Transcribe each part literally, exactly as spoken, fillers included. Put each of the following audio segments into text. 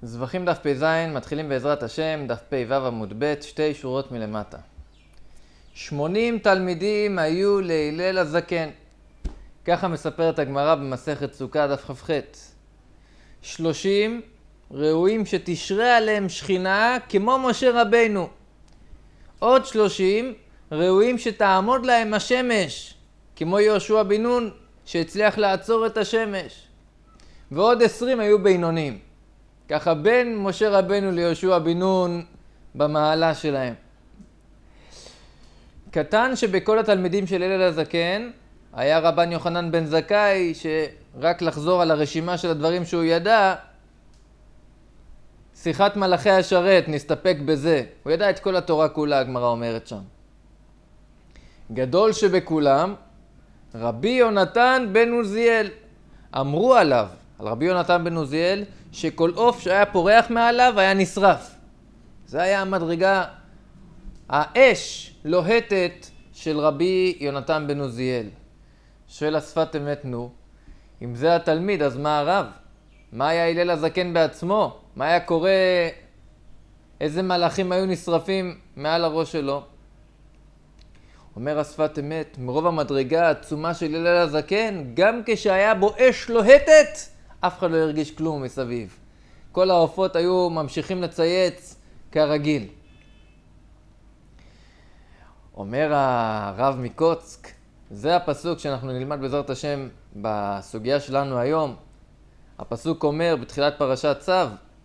זבחים דף פ"ז, מתחילים בעזרת השם, דף פ"ו עמוד ב', שתי שורות מלמטה. שמונים תלמידים היו להלל הזקן. ככה מספרת הגמרא במסכת סוכה דף כ"ח. שלושים ראויים שתשרה עליהם שכינה כמו משה רבינו. עוד שלושים ראויים שתעמוד להם השמש, כמו יהושע בן נון שהצליח לעצור את השמש. ועוד עשרים היו בינונים. ככה בין משה רבינו ליהושע בן נון במעלה שלהם. קטן שבכל התלמידים של הלל הזקן היה רבן יוחנן בן זכאי, שרק לחזור על הרשימה של הדברים שהוא ידע, שיחת מלאכי השרת, נסתפק בזה. הוא ידע את כל התורה כולה, הגמרא אומרת שם. גדול שבכולם, רבי יונתן בן עוזיאל. אמרו עליו, על רבי יונתן בן עוזיאל, שכל עוף שהיה פורח מעליו היה נשרף. זה היה המדרגה, האש לוהטת של רבי יונתן בן עוזיאל. שואל השפת אמת, נו, אם זה התלמיד, אז מה הרב? מה היה הלל הזקן בעצמו? מה היה קורה? איזה מלאכים היו נשרפים מעל הראש שלו? אומר השפת אמת, מרוב המדרגה העצומה של הלל הזקן, גם כשהיה בו אש לוהטת, אף אחד לא הרגיש כלום מסביב. כל העופות היו ממשיכים לצייץ כרגיל. אומר הרב מקוצק, זה הפסוק שאנחנו נלמד בעזרת השם בסוגיה שלנו היום. הפסוק אומר בתחילת פרשת צו,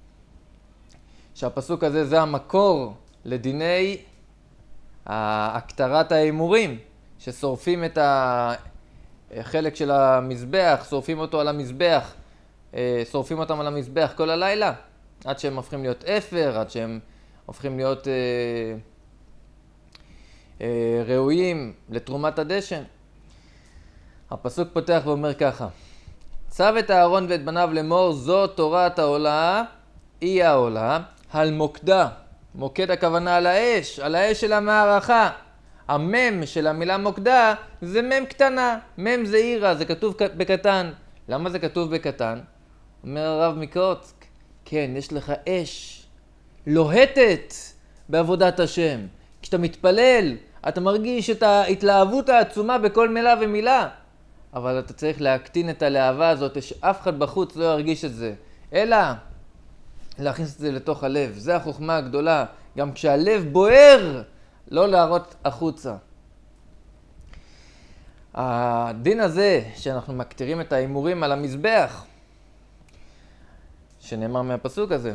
שהפסוק הזה זה המקור לדיני הקטרת האימורים, ששורפים את החלק של המזבח, שורפים אותו על המזבח, שורפים אותם על המזבח כל הלילה, עד שהם הופכים להיות אפר, עד שהם הופכים להיות אה, אה, ראויים לתרומת הדשן. הפסוק פותח ואומר ככה, צו את אהרון ואת בניו לאמור, זו תורת העולה, היא העולה, על מוקדה. מוקד הכוונה על האש, על האש של המערכה. המם של המילה מוקדה זה מם קטנה, מם זה עירה, זה כתוב בקטן. למה זה כתוב בקטן? אומר הרב מקוצק, כן, יש לך אש לוהטת בעבודת השם. כשאתה מתפלל, אתה מרגיש את ההתלהבות העצומה בכל מילה ומילה. אבל אתה צריך להקטין את הלהבה הזאת, שאף אחד בחוץ לא ירגיש את זה. אלא להכניס את זה לתוך הלב. זה החוכמה הגדולה. גם כשהלב בוער, לא להראות החוצה. הדין הזה, שאנחנו מקטירים את האימורים על המזבח, שנאמר מהפסוק הזה,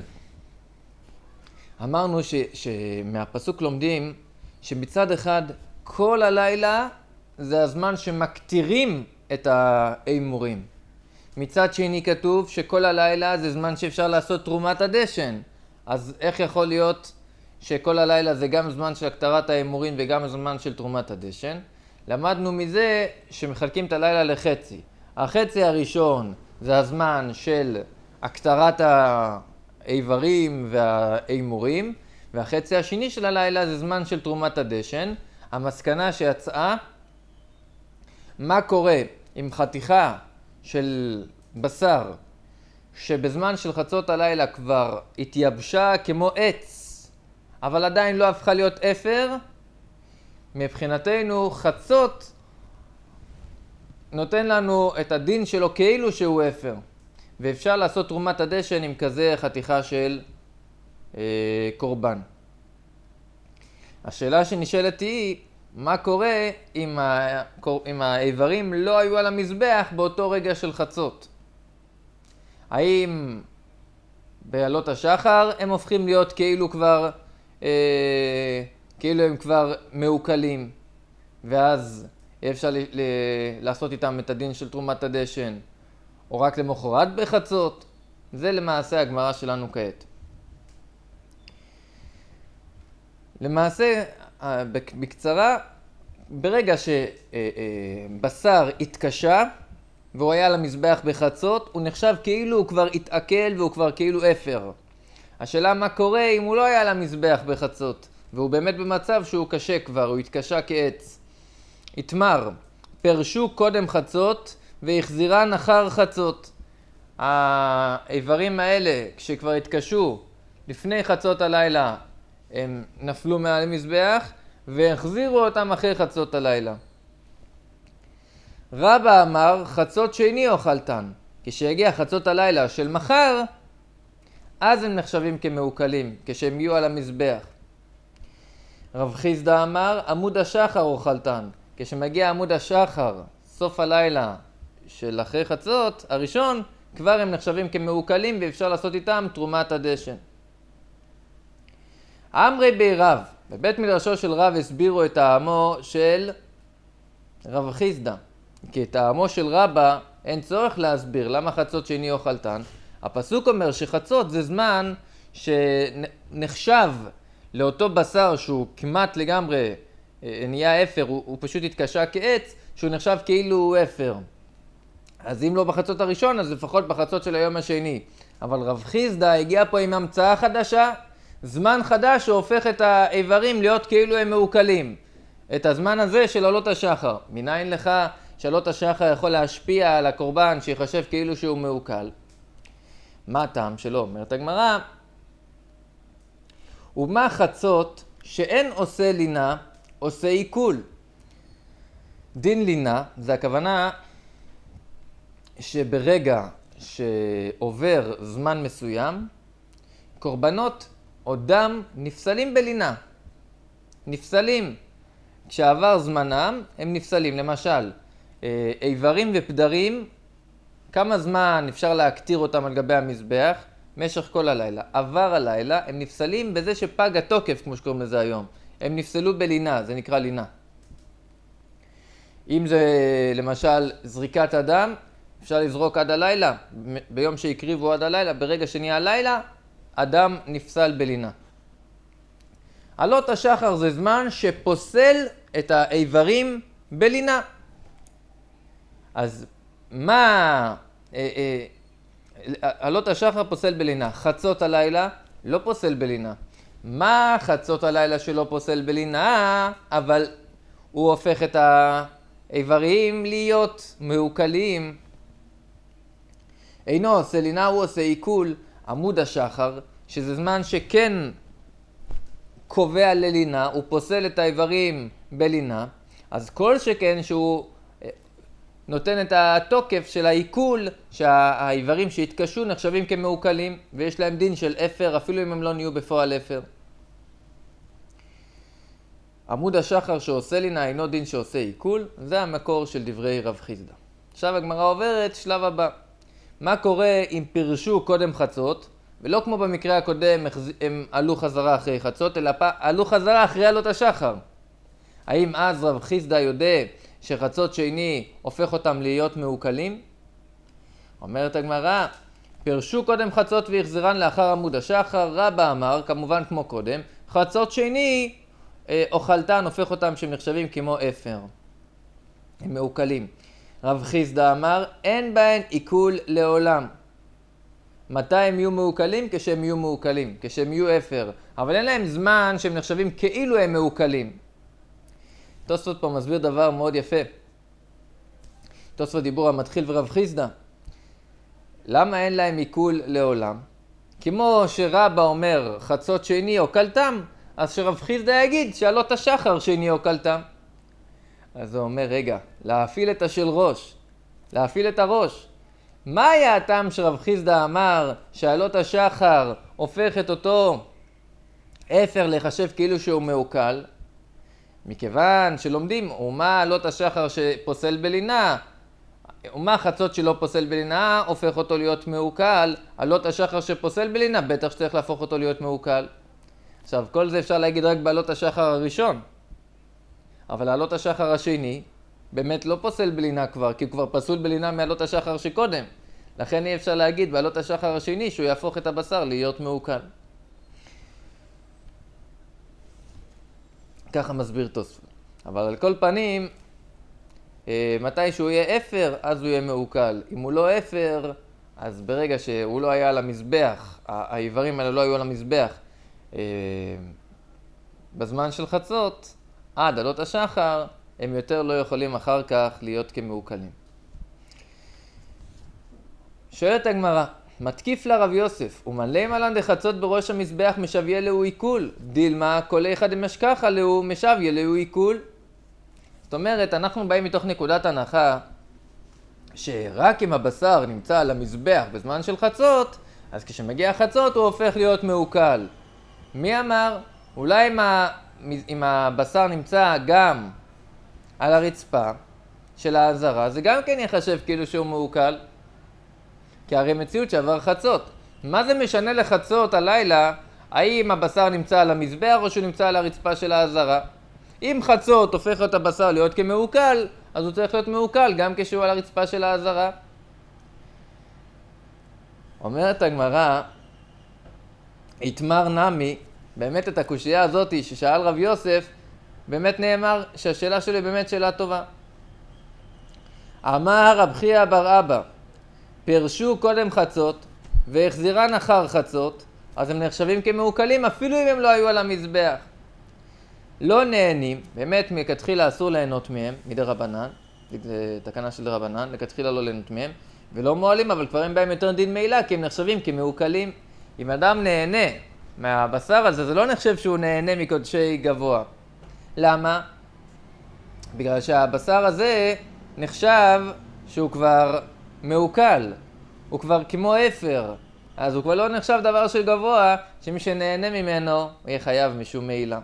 אמרנו ש, שמהפסוק לומדים שמצד אחד כל הלילה זה הזמן שמקטירים את האימורים. מצד שני כתוב שכל הלילה זה זמן שאפשר לעשות תרומת הדשן. אז איך יכול להיות שכל הלילה זה גם זמן של הקטרת האימורים וגם זמן של תרומת הדשן? למדנו מזה שמחלקים את הלילה לחצי. החצי הראשון זה הזמן של הקטרת האיברים והאימורים, והחצי השני של הלילה זה זמן של תרומת הדשן. המסקנה שיצאה, מה קורה עם חתיכה של בשר שבזמן של חצות הלילה כבר התייבשה כמו עץ, אבל עדיין לא הפכה להיות אפר? מבחינתנו חצות נותן לנו את הדין שלו כאילו שהוא אפר, ואפשר לעשות תרומת הדשן עם כזה חתיכה של אה, קורבן. השאלה שנשאלת היא, מה קורה אם, ה... אם האיברים לא היו על המזבח באותו רגע של חצות? האם בעלות השחר הם הופכים להיות כאילו כבר, אה, כאילו הם כבר מעוקלים, ואז אפשר ל... ל... לעשות איתם את הדין של תרומת הדשן, או רק למחרת בחצות? זה למעשה הגמרא שלנו כעת. למעשה, בקצרה, ברגע שבשר התקשה והוא היה על המזבח בחצות, הוא נחשב כאילו הוא כבר התעכל והוא כבר כאילו אפר. השאלה מה קורה אם הוא לא היה על המזבח בחצות, והוא באמת במצב שהוא קשה כבר, הוא התקשה כעץ. התמר, פרשו קודם חצות והחזירן אחר חצות. האיברים האלה, כשכבר התקשו לפני חצות הלילה, הם נפלו מעל המזבח, והחזירו אותם אחרי חצות הלילה. רבא אמר, חצות שני אוכלתן. כשהגיע חצות הלילה של מחר, אז הם נחשבים כמעוקלים, כשהם יהיו על המזבח. רב חיסדא אמר, עמוד השחר אוכלתן. כשמגיע עמוד השחר, סוף הלילה של אחרי חצות, הראשון, כבר הם נחשבים כמעוקלים ואפשר לעשות איתם תרומת הדשן. אמרי בי רב, בבית מדרשו של רב הסבירו את טעמו של רב חיסדא. כי את טעמו של רבא אין צורך להסביר למה חצות שני אוכלתן. הפסוק אומר שחצות זה זמן שנחשב לאותו בשר שהוא כמעט לגמרי נהיה אפר, הוא, הוא פשוט התקשה כעץ, שהוא נחשב כאילו הוא אפר. אז אם לא בחצות הראשון, אז לפחות בחצות של היום השני. אבל רב חיסדא הגיע פה עם המצאה חדשה, זמן חדש שהופך את האיברים להיות כאילו הם מעוקלים. את הזמן הזה של עלות השחר. מניין לך שעלות השחר יכול להשפיע על הקורבן שיחשב כאילו שהוא מעוקל? מה הטעם שלו? אומרת הגמרא, ומה חצות שאין עושה לינה, עושה עיכול. דין לינה, זה הכוונה שברגע שעובר זמן מסוים, קורבנות או דם נפסלים בלינה. נפסלים. כשעבר זמנם, הם נפסלים. למשל, איברים ופדרים, כמה זמן אפשר להקטיר אותם על גבי המזבח? משך כל הלילה. עבר הלילה, הם נפסלים בזה שפג התוקף, כמו שקוראים לזה היום. הם נפסלו בלינה, זה נקרא לינה. אם זה למשל זריקת הדם, אפשר לזרוק עד הלילה. ביום שהקריבו עד הלילה, ברגע שנהיה הלילה, הדם נפסל בלינה. עלות השחר זה זמן שפוסל את האיברים בלינה. אז מה... אה, אה, עלות השחר פוסל בלינה. חצות הלילה לא פוסל בלינה. מה חצות הלילה שלא פוסל בלינה, אבל הוא הופך את האיברים להיות מעוקלים? אינו עושה לינה, הוא עושה עיכול. עמוד השחר, שזה זמן שכן קובע ללינה, הוא פוסל את האיברים בלינה, אז כל שכן שהוא נותן את התוקף של העיכול, שהאיברים שהתקשו נחשבים כמעוקלים, ויש להם דין של אפר, אפילו אם הם לא נהיו בפועל אפר. עמוד השחר שעושה לינה אינו דין שעושה עיכול, זה המקור של דברי רב חיסדא. עכשיו הגמרא עוברת שלב הבא. מה קורה אם פירשו קודם חצות, ולא כמו במקרה הקודם הם עלו חזרה אחרי חצות, אלא עלו חזרה אחרי עלות השחר? האם אז רב חיסדא יודע שחצות שני הופך אותם להיות מעוקלים? אומרת הגמרא, פירשו קודם חצות והחזירן לאחר עמוד השחר. רבא אמר, כמובן כמו קודם, חצות שני אוכלתן הופך אותם שנחשבים כמו אפר. הם מעוקלים. רב חיסדא אמר, אין בהן עיכול לעולם. מתי הם יהיו מעוקלים? כשהם יהיו מעוקלים, כשהם יהיו אפר. אבל אין להם זמן שהם נחשבים כאילו הם מעוקלים. תוספות פה מסביר דבר מאוד יפה. תוספות דיבור המתחיל ורב חיסדא. למה אין להם עיכול לעולם? כמו שרבא אומר חצות שני אוכלתם, אז שרב חיסדא יגיד שעלות השחר שני אוכלתם. אז הוא אומר, רגע, להפעיל את השל ראש, להפעיל את הראש. מה היה הטעם שרב חיסדא אמר שעלות השחר הופך את אותו אפר לחשב כאילו שהוא מעוקל? מכיוון שלומדים, ומה עלות השחר שפוסל בלינה, ומה חצות שלא פוסל בלינה הופך אותו להיות מעוקל, עלות השחר שפוסל בלינה בטח שצריך להפוך אותו להיות מעוקל. עכשיו, כל זה אפשר להגיד רק בעלות השחר הראשון. אבל עלות השחר השני באמת לא פוסל בלינה כבר, כי הוא כבר פסול בלינה מעלות השחר שקודם. לכן אי אפשר להגיד בעלות השחר השני שהוא יהפוך את הבשר להיות מעוקל. ככה מסביר תוספות. אבל על כל פנים, מתי שהוא יהיה אפר, אז הוא יהיה מעוקל. אם הוא לא אפר, אז ברגע שהוא לא היה על המזבח, האיברים האלה לא היו על המזבח, בזמן של חצות, עד עלות השחר, הם יותר לא יכולים אחר כך להיות כמעוקלים. שואלת הגמרא, מתקיף לה רב יוסף, ומלא מלן דחצות בראש המזבח משוויה להו עיכול, דילמה כל אחד דמשכחה להו משוויה להו עיכול. זאת אומרת, אנחנו באים מתוך נקודת הנחה שרק אם הבשר נמצא על המזבח בזמן של חצות, אז כשמגיע חצות הוא הופך להיות מעוקל. מי אמר? אולי אם, ה... אם הבשר נמצא גם על הרצפה של העזרה, זה גם כן יחשב כאילו שהוא מעוקל. כי הרי מציאות שעבר חצות. מה זה משנה לחצות הלילה, האם הבשר נמצא על המזבח או שהוא נמצא על הרצפה של העזרה? אם חצות הופך את הבשר להיות כמעוקל, אז הוא צריך להיות מעוקל גם כשהוא על הרצפה של העזרה. אומרת הגמרא, התמר נמי, באמת את הקושייה הזאת ששאל רב יוסף, באמת נאמר שהשאלה שלי באמת שאלה טובה. אמר רב חייא בר אבא, פרשו קודם חצות והחזירן אחר חצות, אז הם נחשבים כמעוקלים אפילו אם הם לא היו על המזבח. לא נהנים, באמת מכתחילה אסור ליהנות מהם, מדי רבנן, זה תקנה של רבנן, לכתחילה לא ליהנות מהם, ולא מועלים, אבל כבר הם בהם יותר דין מעילה, כי הם נחשבים כמעוקלים. אם אדם נהנה מהבשר הזה, זה לא נחשב שהוא נהנה מקודשי גבוה. למה? בגלל שהבשר הזה נחשב שהוא כבר מעוקל, הוא כבר כמו אפר, אז הוא כבר לא נחשב דבר של גבוה, שמי שנהנה ממנו הוא יהיה חייב משום מעילה.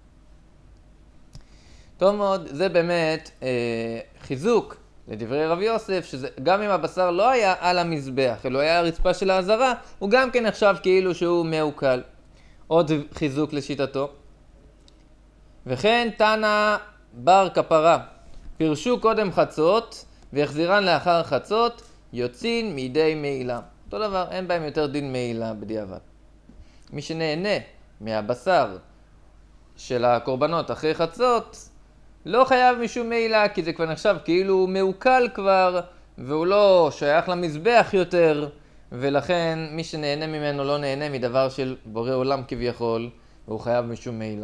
טוב מאוד, זה באמת אה, חיזוק לדברי רב יוסף, שגם אם הבשר לא היה על המזבח, אלא היה הרצפה של העזרה, הוא גם כן נחשב כאילו שהוא מעוקל. עוד חיזוק לשיטתו. וכן תנא בר כפרה, פרשו קודם חצות והחזירן לאחר חצות, יוצין מידי מעילה. אותו דבר, אין בהם יותר דין מעילה בדיעבד. מי שנהנה מהבשר של הקורבנות אחרי חצות, לא חייב משום מעילה, כי זה כבר נחשב כאילו הוא מעוקל כבר, והוא לא שייך למזבח יותר, ולכן מי שנהנה ממנו לא נהנה מדבר של בורא עולם כביכול, והוא חייב משום מעילה.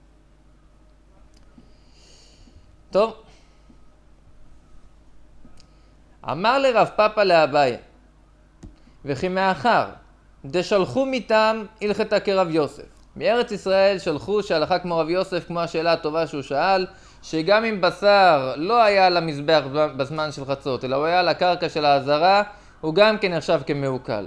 טוב. אמר לרב פאפא לאביי, וכי מאחר דשלחו מטעם הלכתה כרב יוסף. מארץ ישראל שלחו שהלכה כמו רב יוסף, כמו השאלה הטובה שהוא שאל, שגם אם בשר לא היה על המזבח בזמן של חצות, אלא הוא היה על הקרקע של העזרה, הוא גם כן נחשב כמעוקל.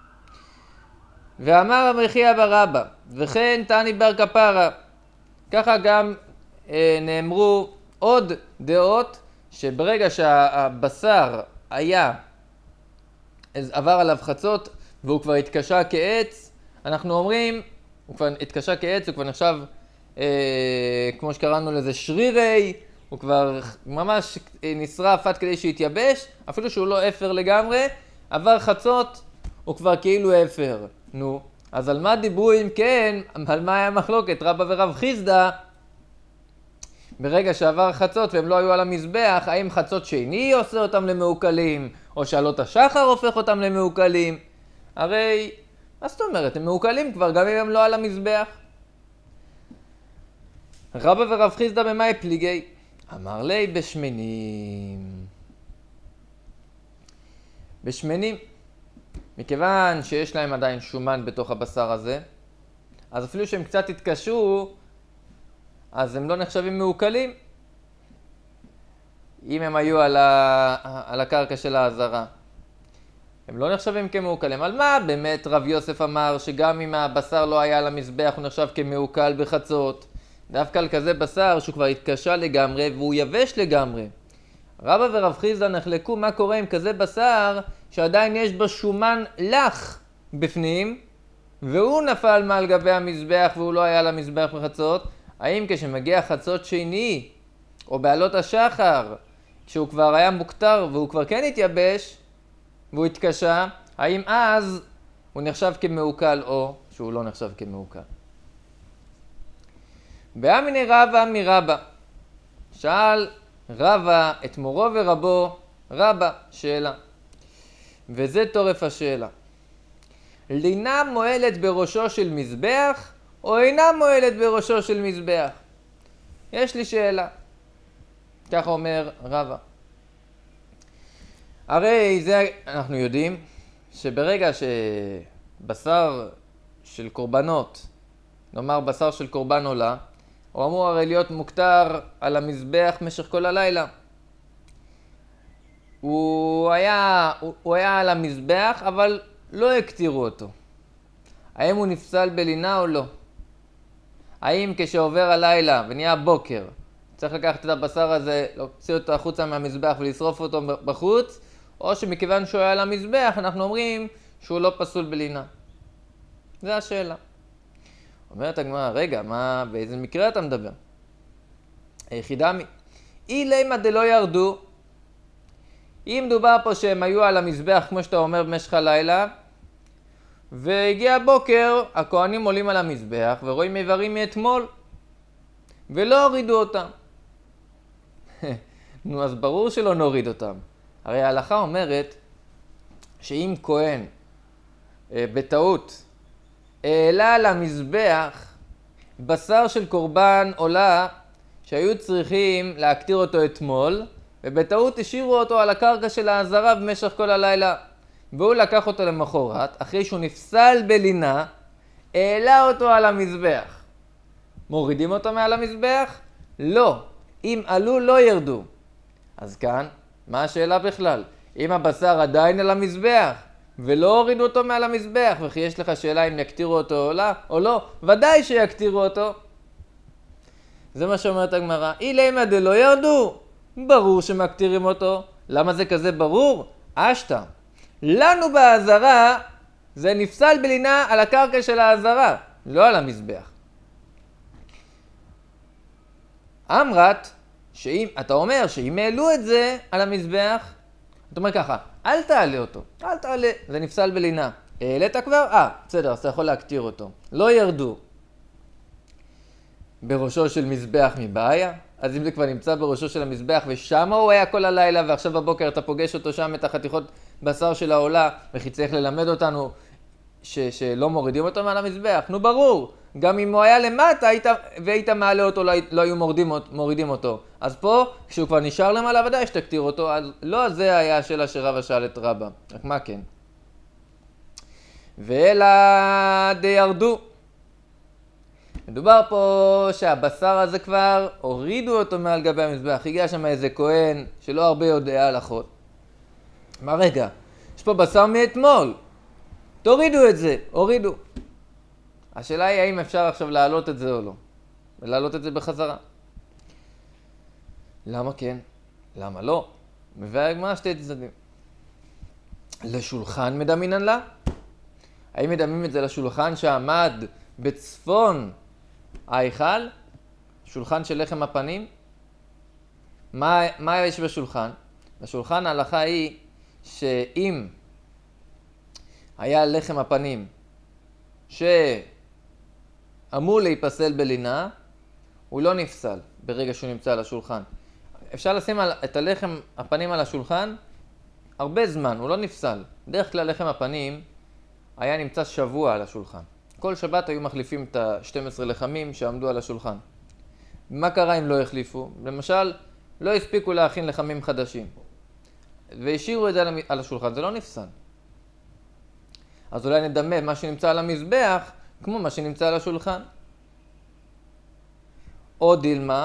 ואמר רבי חייא בר אבא, וכן תני בר כפרה. ככה גם אה, נאמרו עוד דעות, שברגע שהבשר היה, עבר עליו חצות, והוא כבר התקשה כעץ, אנחנו אומרים, הוא כבר התקשה כעץ, הוא כבר נחשב, אה, כמו שקראנו לזה, שרירי, הוא כבר ממש נשרף עד כדי שיתייבש, אפילו שהוא לא אפר לגמרי, עבר חצות, הוא כבר כאילו אפר. נו, אז על מה דיברו אם כן, על מה היה מחלוקת? רבא ורב חיסדא, ברגע שעבר חצות והם לא היו על המזבח, האם חצות שני עושה אותם למעוקלים, או שעלות השחר הופך אותם למעוקלים? הרי, מה זאת אומרת? הם מעוקלים כבר, גם אם הם לא על המזבח. רבא ורב חיסדא במאי פליגי, אמר לי בשמנים. בשמנים, מכיוון שיש להם עדיין שומן בתוך הבשר הזה, אז אפילו שהם קצת התקשו, אז הם לא נחשבים מעוקלים, אם הם היו על, ה... על הקרקע של העזרה. הם לא נחשבים כמעוקלים. על מה באמת רב יוסף אמר שגם אם הבשר לא היה על המזבח הוא נחשב כמעוקל בחצות? דווקא על כזה בשר שהוא כבר התקשה לגמרי והוא יבש לגמרי. רבא ורב חיסדא נחלקו מה קורה עם כזה בשר שעדיין יש בו שומן לח בפנים, והוא נפל מעל גבי המזבח והוא לא היה על המזבח בחצות. האם כשמגיע חצות שני, או בעלות השחר, כשהוא כבר היה מוקטר והוא כבר כן התייבש, והוא התקשה, האם אז הוא נחשב כמעוקל או שהוא לא נחשב כמעוקל? באמיני רבא מרבא, שאל רבא את מורו ורבו רבא שאלה, וזה תורף השאלה. לינה מועלת בראשו של מזבח, או אינה מועלת בראשו של מזבח? יש לי שאלה. ככה אומר רבא. הרי זה אנחנו יודעים שברגע שבשר של קורבנות, נאמר בשר של קורבן עולה, הוא אמור הרי להיות מוקטר על המזבח במשך כל הלילה. הוא היה, הוא, הוא היה על המזבח, אבל לא הקטירו אותו. האם הוא נפסל בלינה או לא? האם כשעובר הלילה ונהיה בוקר, צריך לקחת את הבשר הזה, להוציא אותו החוצה מהמזבח ולשרוף אותו בחוץ, או שמכיוון שהוא היה על המזבח, אנחנו אומרים שהוא לא פסול בלינה? זו השאלה. אומרת הגמרא, רגע, מה, באיזה מקרה אתה מדבר? היחידה מי? אי לימה דלא ירדו, אם דובר פה שהם היו על המזבח, כמו שאתה אומר, במשך הלילה, והגיע הבוקר, הכהנים עולים על המזבח ורואים איברים מאתמול, ולא הורידו אותם. נו, אז ברור שלא נוריד אותם. הרי ההלכה אומרת שאם כהן בטעות העלה על המזבח בשר של קורבן עולה שהיו צריכים להקטיר אותו אתמול, ובטעות השאירו אותו על הקרקע של העזרה במשך כל הלילה, והוא לקח אותו למחרת, אחרי שהוא נפסל בלינה, העלה אותו על המזבח. מורידים אותו מעל המזבח? לא. אם עלו לא ירדו. אז כאן, מה השאלה בכלל? אם הבשר עדיין על המזבח, ולא הורידו אותו מעל המזבח, וכי יש לך שאלה אם יקטירו אותו או לא, או לא, ודאי שיקטירו אותו. זה מה שאומרת הגמרא. אי לימה דלא ירדו, ברור שמקטירים אותו. למה זה כזה ברור? אשתא. לנו בעזרה זה נפסל בלינה על הקרקע של העזרה, לא על המזבח. אמרת, שאם, אתה אומר שאם העלו את זה על המזבח, אתה אומר ככה, אל תעלה אותו, אל תעלה, זה נפסל בלינה. העלית כבר? אה, בסדר, אז אתה יכול להקטיר אותו. לא ירדו. בראשו של מזבח מבעיה? אז אם זה כבר נמצא בראשו של המזבח ושם הוא היה כל הלילה ועכשיו בבוקר אתה פוגש אותו שם את החתיכות בשר של העולה, וכי צריך ללמד אותנו ש- שלא מורידים אותו מעל המזבח. נו ברור, גם אם הוא היה למטה היית, והיית מעלה אותו לא, לא היו מורידים, מורידים אותו. אז פה כשהוא כבר נשאר למעלה ודאי שתקטיר אותו, אז לא זה היה השאלה שרבא שאל את רבא, רק מה כן? ואלא דירדו. מדובר פה שהבשר הזה כבר הורידו אותו מעל גבי המזבח, הגיע שם איזה כהן שלא הרבה יודע הלכות. מה רגע? יש פה בשר מאתמול, תורידו את זה, הורידו. השאלה היא האם אפשר עכשיו להעלות את זה או לא, ולהעלות את זה בחזרה. למה כן? למה לא? מביא הגמרא שתי צדדים. לשולחן מדמינן לה? האם מדמים את זה לשולחן שעמד בצפון ההיכל? שולחן של לחם הפנים? מה, מה יש בשולחן? בשולחן ההלכה היא שאם היה לחם הפנים שאמור להיפסל בלינה, הוא לא נפסל ברגע שהוא נמצא על השולחן. אפשר לשים את הלחם הפנים על השולחן הרבה זמן, הוא לא נפסל. בדרך כלל לחם הפנים היה נמצא שבוע על השולחן. כל שבת היו מחליפים את ה-שנים עשר לחמים שעמדו על השולחן. מה קרה אם לא החליפו? למשל, לא הספיקו להכין לחמים חדשים. והשאירו את זה על השולחן, זה לא נפסל. אז אולי נדמה מה שנמצא על המזבח כמו מה שנמצא על השולחן. או דילמה,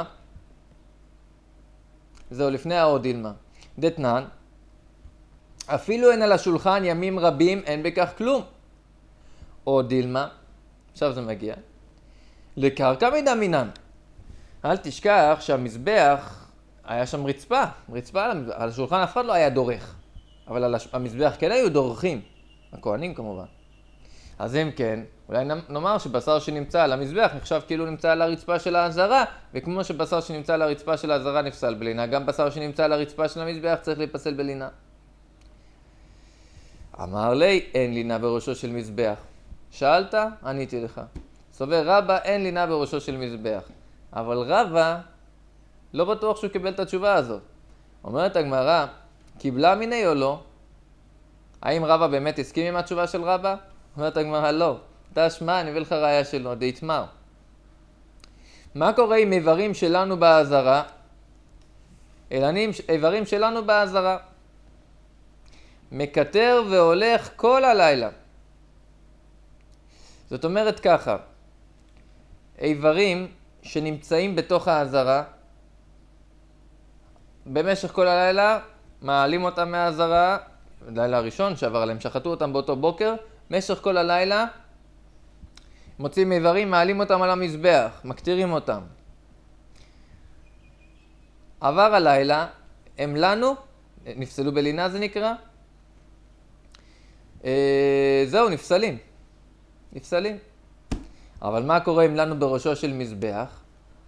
זהו לפני העוד דילמה. דתנן, אפילו אין על השולחן ימים רבים, אין בכך כלום. או דילמה, עכשיו זה מגיע, לקרקע מדמינן. אל תשכח שהמזבח היה שם רצפה, רצפה על, המזבח. על השולחן אף אחד לא היה דורך, אבל על המזבח כן היו דורכים, הכהנים כמובן. אז אם כן, אולי נאמר שבשר שנמצא על המזבח נחשב כאילו נמצא על הרצפה של העזרה, וכמו שבשר שנמצא על הרצפה של העזרה נפסל בלינה, גם בשר שנמצא על הרצפה של המזבח צריך להיפסל בלינה. אמר לי, אין לינה בראשו של מזבח. שאלת? עניתי לך. סובר רבא, אין לינה בראשו של מזבח. אבל רבא, לא בטוח שהוא קיבל את התשובה הזאת. אומרת הגמרא, קיבלה מיני או לא? האם רבא באמת הסכים עם התשובה של רבא? אומרת הגמרא, לא. תשמע, אני אביא לך ראיה שלו, דהיתמר. מה קורה עם איברים שלנו בעזרה? איברים שלנו בעזרה. מקטר והולך כל הלילה. זאת אומרת ככה, איברים שנמצאים בתוך העזרה, במשך כל הלילה מעלים אותם מהעזרה, לילה הראשון שעבר עליהם, שחטו אותם באותו בוקר, במשך כל הלילה מוצאים איברים, מעלים אותם על המזבח, מקטירים אותם. עבר הלילה, הם לנו, נפסלו בלינה זה נקרא, אה, זהו, נפסלים. נפסלים. אבל מה קורה אם לנו בראשו של מזבח?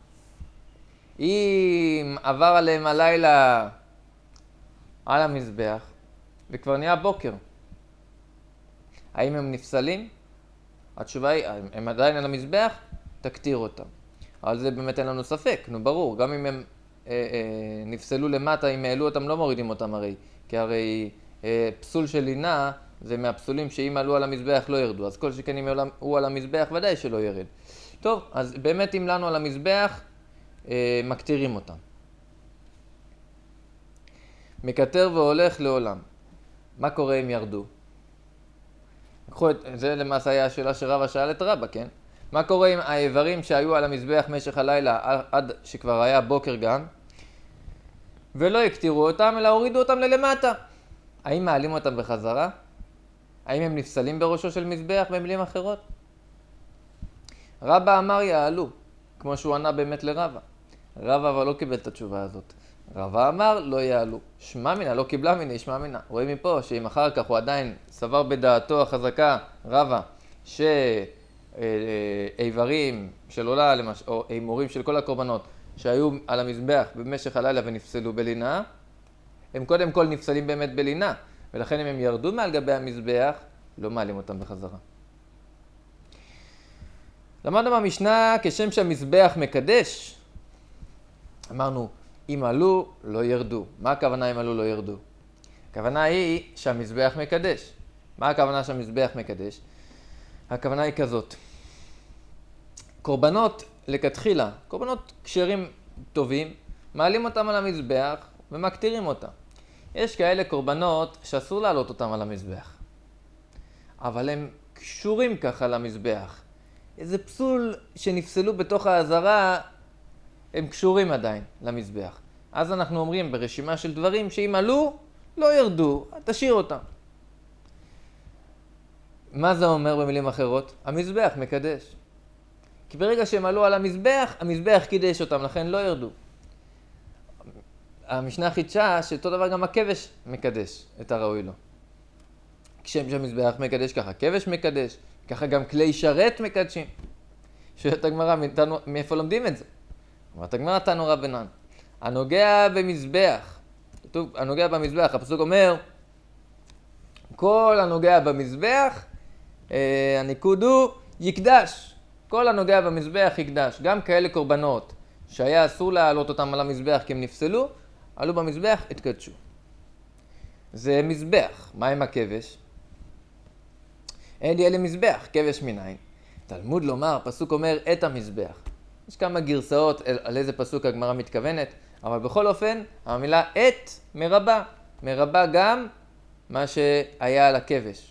אם עבר עליהם הלילה על המזבח, וכבר נהיה בוקר, האם הם נפסלים? התשובה היא, הם עדיין על המזבח, תקטיר אותם. אבל זה באמת אין לנו ספק, נו ברור, גם אם הם אה, אה, נפסלו למטה, אם העלו אותם, לא מורידים אותם הרי, כי הרי אה, פסול של לינה, זה מהפסולים שאם עלו על המזבח לא ירדו, אז כל שכן אם הוא על המזבח ודאי שלא ירד. טוב, אז באמת אם לנו על המזבח, אה, מקטירים אותם. מקטר והולך לעולם. מה קורה אם ירדו? קחו את, זה למעשה היה השאלה שרבא שאל את רבא, כן? מה קורה עם האיברים שהיו על המזבח משך הלילה עד שכבר היה בוקר גם, ולא יקטירו אותם אלא הורידו אותם ללמטה? האם מעלים אותם בחזרה? האם הם נפסלים בראשו של מזבח במילים אחרות? רבא אמר יעלו, כמו שהוא ענה באמת לרבא. רבא אבל לא קיבל את התשובה הזאת. רבא אמר לא יעלו. שמע מינה, לא קיבלה מינה, ישמע מינה. רואים מפה שאם אחר כך הוא עדיין סבר בדעתו החזקה, רבא, שאיברים של עולה, למש... או אימורים של כל הקורבנות שהיו על המזבח במשך הלילה ונפסלו בלינה, הם קודם כל נפסלים באמת בלינה, ולכן אם הם ירדו מעל גבי המזבח, לא מעלים אותם בחזרה. למדנו במשנה כשם שהמזבח מקדש, אמרנו, אם עלו, לא ירדו. מה הכוונה אם עלו, לא ירדו? הכוונה היא שהמזבח מקדש. מה הכוונה שהמזבח מקדש? הכוונה היא כזאת. קורבנות לכתחילה, קורבנות כשרים טובים, מעלים אותם על המזבח ומקטירים אותם. יש כאלה קורבנות שאסור להעלות אותם על המזבח. אבל הם קשורים ככה למזבח. איזה פסול שנפסלו בתוך העזרה, הם קשורים עדיין למזבח. אז אנחנו אומרים ברשימה של דברים שאם עלו, לא ירדו, תשאיר אותם. מה זה אומר במילים אחרות? המזבח מקדש. כי ברגע שהם עלו על המזבח, המזבח קידש אותם, לכן לא ירדו. המשנה חידשה שאותו דבר גם הכבש מקדש את הראוי לו. כשם שהמזבח מקדש ככה, כבש מקדש, ככה גם כלי שרת מקדשים. שואלת הגמרא, מאיפה לומדים את זה? אומרת הגמרא תנו רבנן, הנוגע במזבח, כתוב הנוגע במזבח, הפסוק אומר, כל הנוגע במזבח, אה, הניקוד הוא יקדש, כל הנוגע במזבח יקדש, גם כאלה קורבנות שהיה אסור להעלות אותם על המזבח כי הם נפסלו, עלו במזבח, התקדשו. זה מזבח, מה עם הכבש? אין לי אלה מזבח, כבש מניין. תלמוד לומר, פסוק אומר את המזבח. יש כמה גרסאות על איזה פסוק הגמרא מתכוונת, אבל בכל אופן, המילה את מרבה. מרבה גם מה שהיה על הכבש.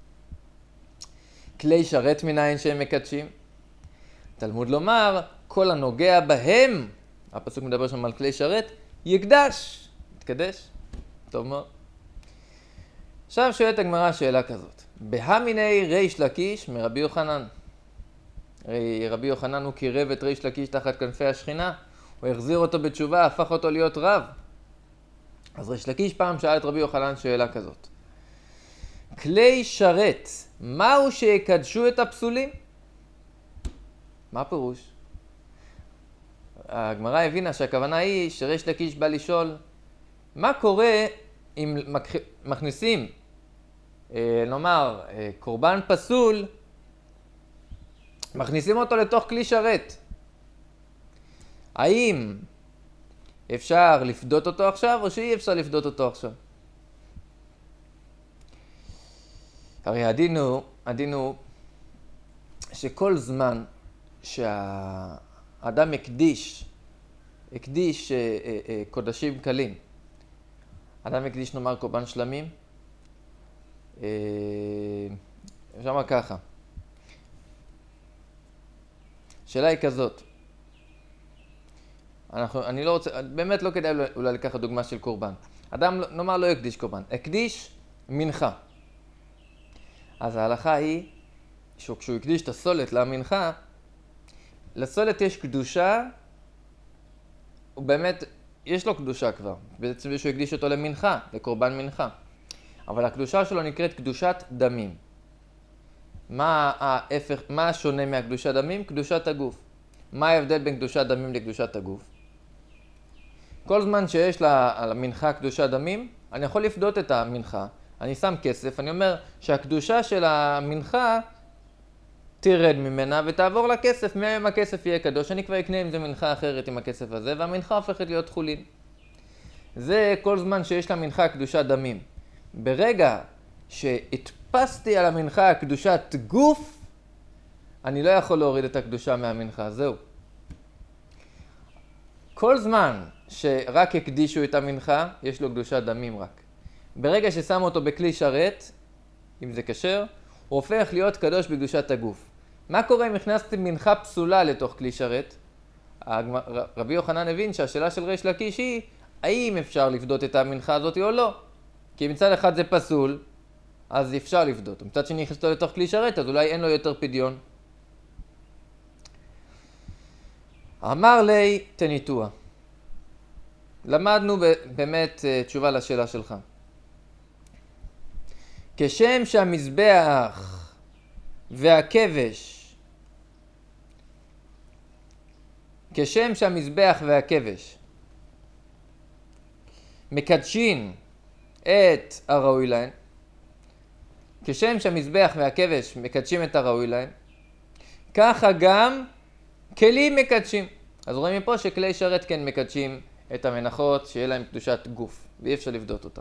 כלי שרת מניין שהם מקדשים. תלמוד לומר, כל הנוגע בהם, הפסוק מדבר שם על כלי שרת, יקדש. יתקדש. טוב מאוד. עכשיו שואלת הגמרא שאלה כזאת. בהמיני ריש לקיש מרבי יוחנן. רבי יוחנן הוא קירב את ריש לקיש תחת כנפי השכינה, הוא החזיר אותו בתשובה, הפך אותו להיות רב. אז ריש לקיש פעם שאל את רבי יוחנן שאלה כזאת. כלי שרת, מהו שיקדשו את הפסולים? מה הפירוש? הגמרא הבינה שהכוונה היא שריש לקיש בא לשאול, מה קורה אם מכניסים, נאמר, קורבן פסול, מכניסים אותו לתוך כלי שרת. האם אפשר לפדות אותו עכשיו או שאי אפשר לפדות אותו עכשיו? הרי הדין הוא, הדין הוא שכל זמן שהאדם הקדיש, הקדיש קודשים קלים, אדם הקדיש נאמר קורבן שלמים, שמה ככה. השאלה היא כזאת. אנחנו, אני לא רוצה, באמת לא כדאי אולי לקחת דוגמה של קורבן. אדם, נאמר, לא יקדיש קורבן, הקדיש מנחה. אז ההלכה היא, שכשהוא הקדיש את הסולת למנחה, לסולת יש קדושה, הוא באמת, יש לו קדושה כבר. בעצם שהוא הקדיש אותו למנחה, לקורבן מנחה. אבל הקדושה שלו נקראת קדושת דמים. מה ההפך, מה השונה מהקדושת דמים? קדושת הגוף. מה ההבדל בין קדושת דמים לקדושת הגוף? כל זמן שיש למנחה קדושת דמים, אני יכול לפדות את המנחה, אני שם כסף, אני אומר שהקדושה של המנחה תרד ממנה ותעבור לכסף, מהיום הכסף יהיה קדוש, אני כבר אקנה עם זה מנחה אחרת עם הכסף הזה, והמנחה הופכת להיות חולין. זה כל זמן שיש למנחה קדושת דמים. ברגע שהדפסתי על המנחה קדושת גוף, אני לא יכול להוריד את הקדושה מהמנחה, זהו. כל זמן שרק הקדישו את המנחה, יש לו קדושת דמים רק. ברגע ששמו אותו בכלי שרת, אם זה כשר, הוא הופך להיות קדוש בקדושת הגוף. מה קורה אם הכנסתי מנחה פסולה לתוך כלי שרת? רבי יוחנן הבין שהשאלה של ריש לקיש היא, האם אפשר לפדות את המנחה הזאת או לא? כי מצד אחד זה פסול, אז אפשר לפדות. מצד שני הכנסתו לתוך כלי שרת, אז אולי אין לו יותר פדיון. אמר לי תניתוע. למדנו באמת תשובה לשאלה שלך. כשם שהמזבח והכבש, כשם שהמזבח והכבש מקדשים את הראוי להם, כשם שהמזבח והכבש מקדשים את הראוי להם, ככה גם כלים מקדשים. אז רואים מפה שכלי שרת כן מקדשים את המנחות שיהיה להם קדושת גוף, ואי אפשר לבדות אותם.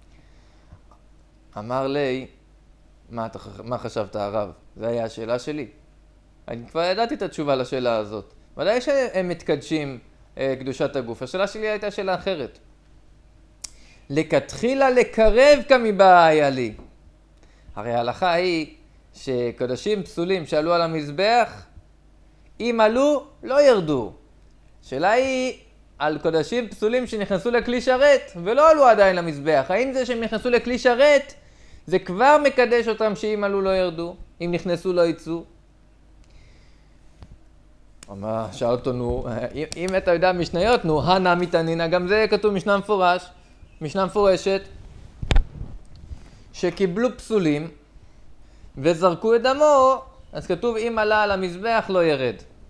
אמר לי, מה, אתה, מה חשבת הרב? זו היה השאלה שלי. אני כבר ידעתי את התשובה לשאלה הזאת. ודאי שהם מתקדשים אה, קדושת הגוף. השאלה שלי הייתה שאלה אחרת. לכתחילה לקרב כמבעיה לי. הרי ההלכה היא שקדשים פסולים שעלו על המזבח, אם עלו, לא ירדו. השאלה היא על קודשים פסולים שנכנסו לכלי שרת ולא עלו עדיין למזבח. האם זה שהם נכנסו לכלי שרת, זה כבר מקדש אותם שאם עלו לא ירדו, אם נכנסו לא יצאו? אמר, שאל אותו, נו, אם, אם אתה יודע משניות, נו, הנה מתענינה, גם זה כתוב משנה מפורש, משנה מפורשת, שקיבלו פסולים וזרקו את דמו, אז כתוב אם עלה על המזבח לא ירד.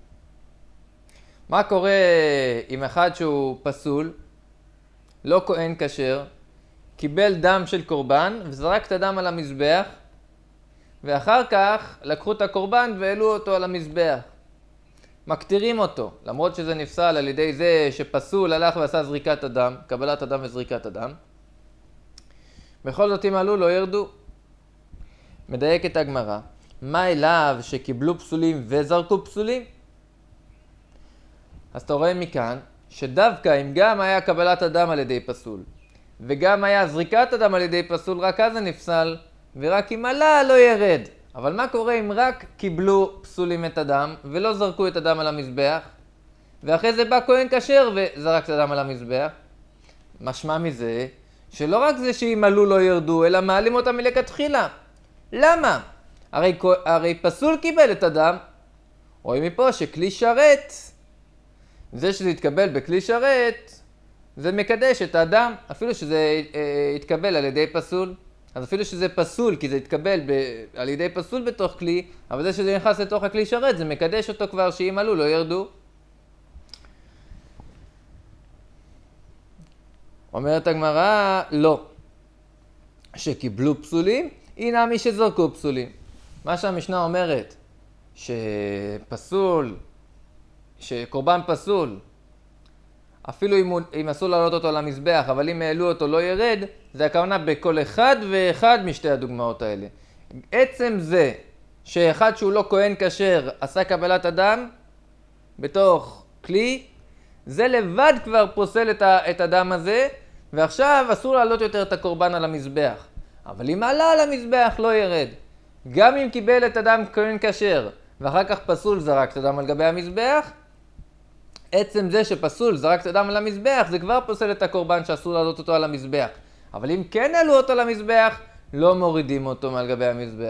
מה קורה עם אחד שהוא פסול, לא כהן כשר, קיבל דם של קורבן וזרק את הדם על המזבח, ואחר כך לקחו את הקורבן והעלו אותו על המזבח. מקטירים אותו, למרות שזה נפסל על ידי זה שפסול הלך ועשה זריקת הדם, קבלת הדם וזריקת הדם. בכל זאת אם עלו לא ירדו. מדייקת הגמרא, מה אליו שקיבלו פסולים וזרקו פסולים? אז אתה רואה מכאן שדווקא אם גם היה קבלת הדם על ידי פסול וגם היה זריקת הדם על ידי פסול, רק אז זה נפסל, ורק אם עלה לא ירד. אבל מה קורה אם רק קיבלו פסולים את הדם ולא זרקו את הדם על המזבח, ואחרי זה בא כהן כשר וזרק את הדם על המזבח? משמע מזה שלא רק זה שאם עלו לא ירדו, אלא מעלים אותם מלכתחילה. למה? הרי, הרי פסול קיבל את הדם. רואים מפה שכלי שרת, זה שזה יתקבל בכלי שרת, זה מקדש את האדם, אפילו שזה יתקבל על ידי פסול. אז אפילו שזה פסול, כי זה יתקבל ב, על ידי פסול בתוך כלי, אבל זה שזה נכנס לתוך הכלי שרת, זה מקדש אותו כבר שאם עלו לא ירדו. אומרת הגמרא, לא. שקיבלו פסולים, הנה מי שזרקו פסולים. מה שהמשנה אומרת, שפסול, שקורבן פסול, אפילו אם, אם אסור לעלות אותו למזבח, אבל אם העלו אותו לא ירד, זה הכוונה בכל אחד ואחד משתי הדוגמאות האלה. עצם זה שאחד שהוא לא כהן כשר עשה קבלת הדם בתוך כלי, זה לבד כבר פוסל את, ה, את הדם הזה, ועכשיו אסור לעלות יותר את הקורבן על המזבח. אבל אם עלה על המזבח לא ירד. גם אם קיבל את הדם כהן כשר, ואחר כך פסול זרק את הדם על גבי המזבח, עצם זה שפסול זרק את הדם על המזבח, זה כבר פוסל את הקורבן שאסור לעלות אותו על המזבח. אבל אם כן עלו אותו על המזבח, לא מורידים אותו מעל גבי המזבח.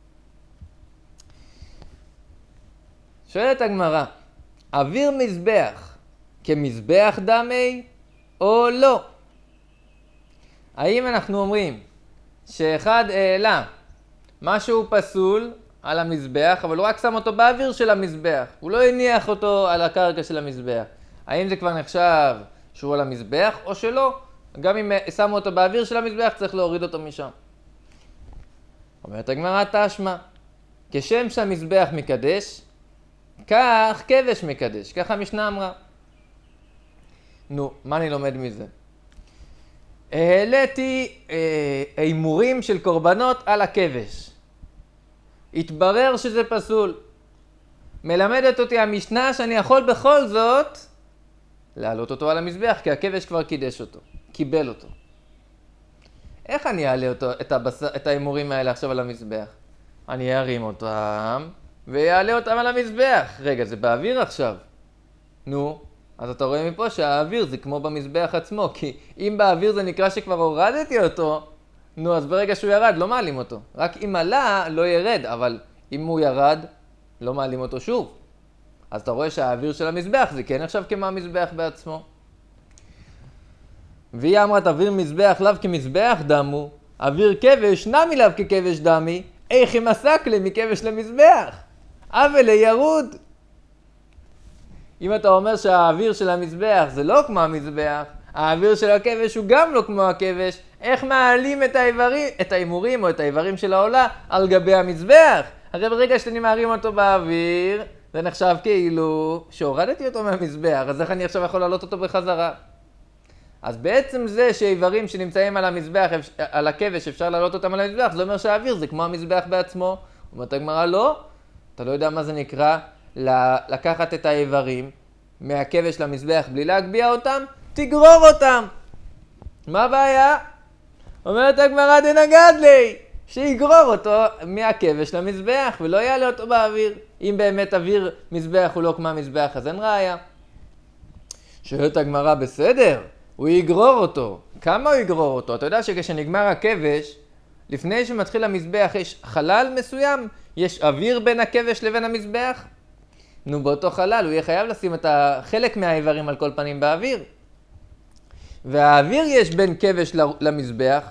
שואלת הגמרא, אוויר מזבח כמזבח דמי או לא? האם אנחנו אומרים שאחד העלה משהו פסול על המזבח, אבל הוא רק שם אותו באוויר של המזבח, הוא לא הניח אותו על הקרקע של המזבח. האם זה כבר נחשב שהוא על המזבח או שלא? גם אם שמו אותו באוויר של המזבח צריך להוריד אותו משם. אומרת הגמרא תשמע, כשם שהמזבח מקדש, כך כבש מקדש, ככה המשנה אמרה. נו, מה אני לומד מזה? העליתי הימורים אה, של קורבנות על הכבש. התברר שזה פסול. מלמדת אותי המשנה שאני יכול בכל זאת להעלות אותו על המזבח, כי הכבש כבר קידש אותו, קיבל אותו. איך אני אעלה אותו, את, הבס... את ההימורים האלה עכשיו על המזבח? אני ארים אותם ויעלה אותם על המזבח. רגע, זה באוויר עכשיו. נו, אז אתה רואה מפה שהאוויר זה כמו במזבח עצמו, כי אם באוויר זה נקרא שכבר הורדתי אותו, נו, אז ברגע שהוא ירד לא מעלים אותו. רק אם עלה לא ירד, אבל אם הוא ירד לא מעלים אותו שוב. אז אתה רואה שהאוויר של המזבח זה כן עכשיו כמו המזבח בעצמו. והיא אמרת אוויר מזבח לאו כמזבח דמו, אוויר כבש נמי לאו ככבש דמי, איך אם עסק לי מכבש למזבח? אבל ירוד. אם אתה אומר שהאוויר של המזבח זה לא כמו המזבח, האוויר של הכבש הוא גם לא כמו הכבש, איך מעלים את האיברים, את האימורים או את האיברים של העולה על גבי המזבח? הרי ברגע שאני מערים אותו באוויר, זה נחשב כאילו שהורדתי אותו מהמזבח, אז איך אני עכשיו יכול לעלות אותו בחזרה? אז בעצם זה שאיברים שנמצאים על המזבח, על הכבש, אפשר לעלות אותם על המזבח, זה אומר שהאוויר זה כמו המזבח בעצמו. אומרת הגמרא לא, אתה לא יודע מה זה נקרא לקחת את האיברים מהכבש למזבח בלי להגביה אותם, תגרור אותם. מה הבעיה? אומרת הגמרא דנגד לי, שיגרור אותו מהכבש למזבח ולא יעלה אותו באוויר. אם באמת אוויר מזבח הוא לא כמו המזבח, אז אין ראיה. שואלת הגמרא בסדר, הוא יגרור אותו. כמה הוא יגרור אותו? אתה יודע שכשנגמר הכבש, לפני שמתחיל המזבח יש חלל מסוים, יש אוויר בין הכבש לבין המזבח. נו, באותו חלל הוא יהיה חייב לשים את חלק מהאיברים על כל פנים באוויר. והאוויר יש בין כבש למזבח.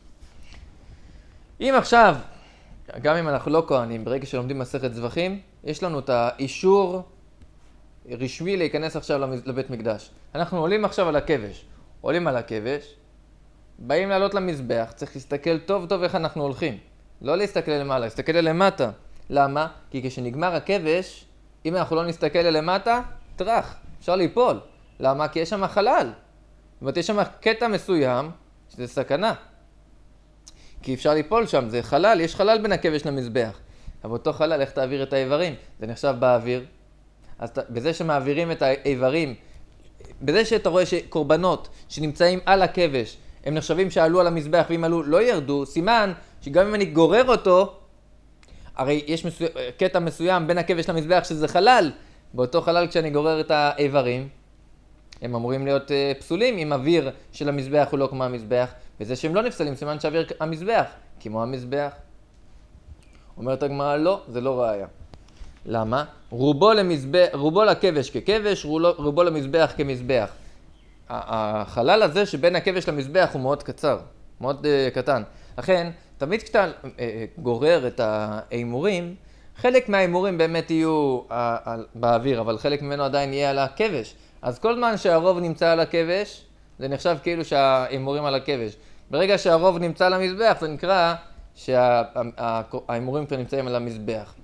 אם עכשיו, גם אם אנחנו לא כהנים, ברגע שלומדים מסכת זבחים, יש לנו את האישור רשמי להיכנס עכשיו לבית מקדש. אנחנו עולים עכשיו על הכבש. עולים על הכבש, באים לעלות למזבח, צריך להסתכל טוב טוב איך אנחנו הולכים. לא להסתכל למעלה, להסתכל למטה. למה? כי כשנגמר הכבש, אם אנחנו לא נסתכל למטה, טרח, אפשר ליפול. למה? כי יש שם חלל. זאת אומרת, יש שם קטע מסוים, שזה סכנה. כי אפשר ליפול שם, זה חלל, יש חלל בין הכבש למזבח. אבל אותו חלל, איך תעביר את האיברים? זה נחשב באוויר. אז בזה שמעבירים את האיברים, בזה שאתה רואה שקורבנות שנמצאים על הכבש, הם נחשבים שעלו על המזבח, ואם עלו לא ירדו, סימן שגם אם אני גורר אותו, הרי יש מסו... קטע מסוים בין הכבש למזבח שזה חלל, באותו חלל כשאני גורר את האיברים, הם אמורים להיות uh, פסולים אם אוויר של המזבח הוא לא כמו המזבח, וזה שהם לא נפסלים, סימן שאוויר המזבח, כמו המזבח. אומרת הגמרא, לא, זה לא ראיה. למה? רובו, למזבח, רובו לכבש ככבש, רובו, רובו למזבח כמזבח. החלל הזה שבין הכבש למזבח הוא מאוד קצר, מאוד uh, קטן. לכן, תמיד כשאתה uh, גורר את האימורים, חלק מהאימורים באמת יהיו uh, uh, באוויר, אבל חלק ממנו עדיין יהיה על הכבש. אז כל זמן שהרוב נמצא על הכבש, זה נחשב כאילו שהאימורים על הכבש. ברגע שהרוב נמצא על המזבח, זה נקרא שהאימורים כבר נמצאים על המזבח.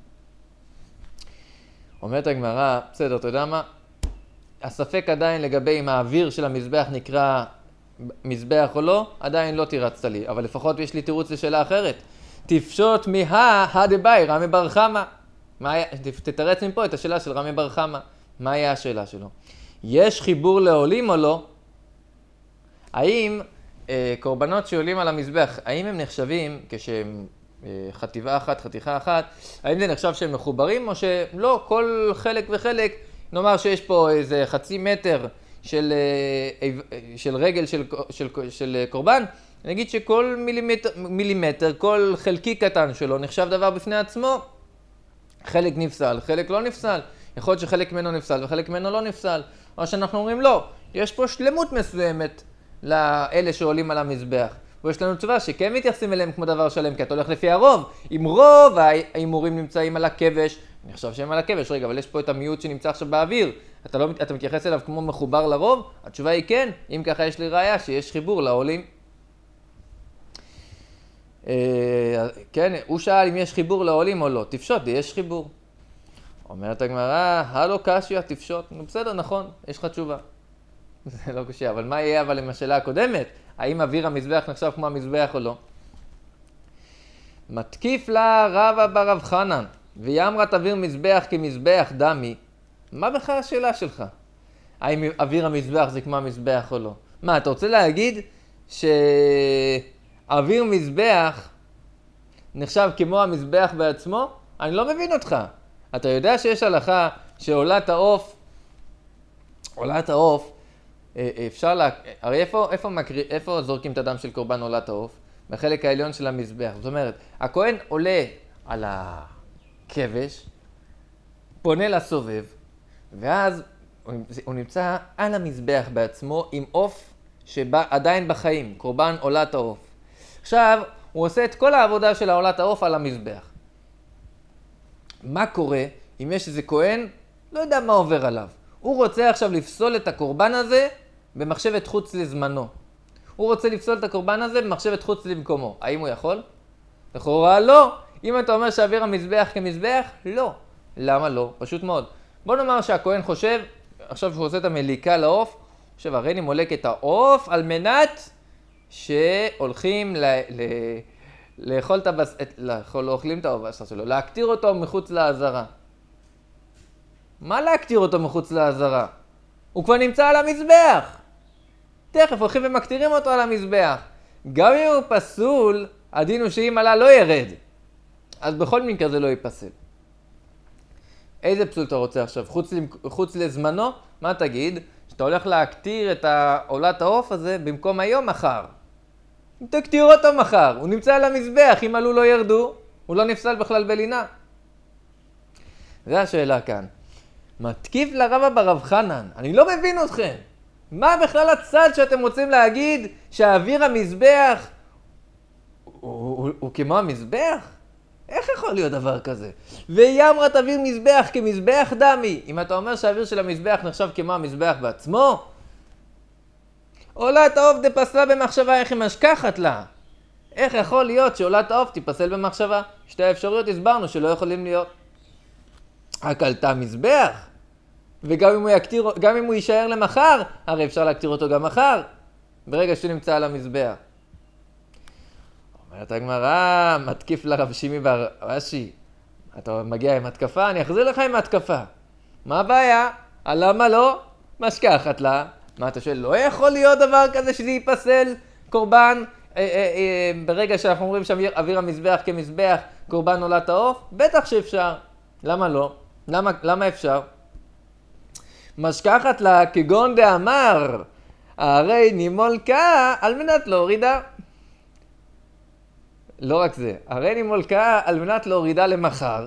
אומרת הגמרא, בסדר, אתה יודע מה? הספק עדיין לגבי אם האוויר של המזבח נקרא מזבח או לא, עדיין לא תירצת לי. אבל לפחות יש לי תירוץ לשאלה אחרת. תפשוט מה הדבאי רמי בר חמא. תתרץ מפה את השאלה של רמי בר חמא. מה היה השאלה שלו? יש חיבור לעולים או לא? האם קורבנות שעולים על המזבח, האם הם נחשבים כשהם חטיבה אחת, חתיכה אחת, האם זה נחשב שהם מחוברים או שלא, כל חלק וחלק, נאמר שיש פה איזה חצי מטר של, של רגל של, של, של קורבן, נגיד שכל מילימטר, מילימטר, כל חלקי קטן שלו נחשב דבר בפני עצמו, חלק נפסל, חלק לא נפסל, יכול להיות שחלק ממנו נפסל וחלק ממנו לא נפסל, או שאנחנו אומרים לא, יש פה שלמות מסוימת לאלה שעולים על המזבח. ויש לנו תשובה שכן מתייחסים אליהם כמו דבר שלם, כי אתה הולך לפי הרוב. אם רוב האימורים נמצאים על הכבש, אני חושב שהם על הכבש, רגע, אבל יש פה את המיעוט שנמצא עכשיו באוויר. אתה, לא, אתה מתייחס אליו כמו מחובר לרוב? התשובה היא כן, אם ככה יש לי ראיה שיש חיבור לעולים. כן, הוא שאל אם יש חיבור לעולים או לא. תפשוט, יש חיבור. אומרת הגמרא, הלו קשיא, תפשוט. נו בסדר, נכון, יש לך תשובה. זה לא קשה, אבל מה יהיה אבל עם השאלה הקודמת? האם אוויר המזבח נחשב כמו המזבח או לא? מתקיף לה רבא בר רב חנן, ויאמרה תבעיר מזבח כמזבח דמי. מה בכלל השאלה שלך? האם אוויר המזבח זה כמו המזבח או לא? מה, אתה רוצה להגיד שאוויר מזבח נחשב כמו המזבח בעצמו? אני לא מבין אותך. אתה יודע שיש הלכה שעולת העוף, עולת העוף, אפשר לה... הרי איפה, איפה, מקר... איפה זורקים את הדם של קורבן עולת העוף? בחלק העליון של המזבח. זאת אומרת, הכהן עולה על הכבש, פונה לסובב, ואז הוא נמצא על המזבח בעצמו עם עוף שעדיין בחיים, קורבן עולת העוף. עכשיו, הוא עושה את כל העבודה של העולת העוף על המזבח. מה קורה אם יש איזה כהן, לא יודע מה עובר עליו. הוא רוצה עכשיו לפסול את הקורבן הזה במחשבת חוץ לזמנו. הוא רוצה לפסול את הקורבן הזה במחשבת חוץ למקומו. האם הוא יכול? לכאורה לא. אם אתה אומר שאוויר המזבח כמזבח, לא. למה לא? פשוט מאוד. בוא נאמר שהכהן חושב, עכשיו שהוא עושה את המליקה לעוף, עכשיו הרי אני מולק את העוף על מנת שהולכים ל... ל... לאכול את הבס... לאכול, לא אוכלים את הבשר שלו, להקטיר אותו מחוץ לעזרה. מה להקטיר אותו מחוץ לעזרה? הוא כבר נמצא על המזבח. תכף הולכים ומקטירים אותו על המזבח. גם אם הוא פסול, הדין הוא שאם עלה לא ירד. אז בכל מקרה זה לא ייפסל. איזה פסול אתה רוצה עכשיו? חוץ, חוץ לזמנו? מה תגיד? שאתה הולך להקטיר את עולת העוף הזה במקום היום מחר. תקטיר אותו מחר. הוא נמצא על המזבח. אם עלו לא ירדו, הוא לא נפסל בכלל בלינה. זה השאלה כאן. מתקיף לרבא בר רב חנן. אני לא מבין אתכם. מה בכלל הצד שאתם רוצים להגיד שהאוויר המזבח הוא, הוא, הוא, הוא כמו המזבח? איך יכול להיות דבר כזה? ויאמרה תבעיר מזבח כמזבח דמי. אם אתה אומר שהאוויר של המזבח נחשב כמו המזבח בעצמו, עולת העוף דפסלה במחשבה, איך היא משכחת לה? איך יכול להיות שעולת העוף תיפסל במחשבה? שתי האפשרויות הסברנו שלא יכולים להיות. רק עלתה מזבח. וגם אם הוא יקטיר, גם אם הוא יישאר למחר, הרי אפשר להקטיר אותו גם מחר, ברגע שהוא נמצא על המזבח. אומרת הגמרא, מתקיף לרב שימי בר רש"י, אתה מגיע עם התקפה, אני אחזיר לך עם התקפה. מה הבעיה? למה לא? משכחת לה. מה אתה שואל? לא יכול להיות דבר כזה שזה ייפסל קורבן אה, אה, אה, ברגע שאנחנו אומרים שאוויר המזבח כמזבח קורבן עולת העוף? בטח שאפשר. למה לא? למה, למה אפשר? משכחת לה כגון דאמר, הרי נימולקה על מנת להורידה. לא רק זה, הרי נימולקה על מנת להורידה למחר,